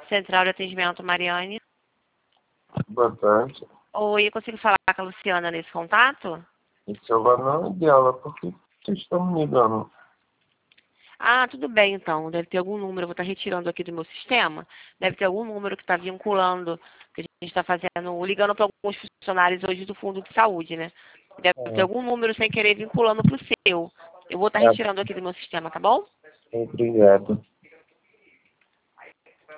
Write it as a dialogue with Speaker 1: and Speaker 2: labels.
Speaker 1: Central de Atendimento, Mariane.
Speaker 2: Boa tarde.
Speaker 1: Oi, eu consigo falar com a Luciana nesse contato?
Speaker 2: Esse é o valor dela, por que vocês estão me ligando?
Speaker 1: Ah, tudo bem então. Deve ter algum número, eu vou estar retirando aqui do meu sistema. Deve ter algum número que está vinculando, que a gente está fazendo, ligando para alguns funcionários hoje do Fundo de Saúde, né? Deve ter algum número sem querer vinculando para o seu. Eu vou estar retirando aqui do meu sistema, tá bom?
Speaker 2: Obrigado.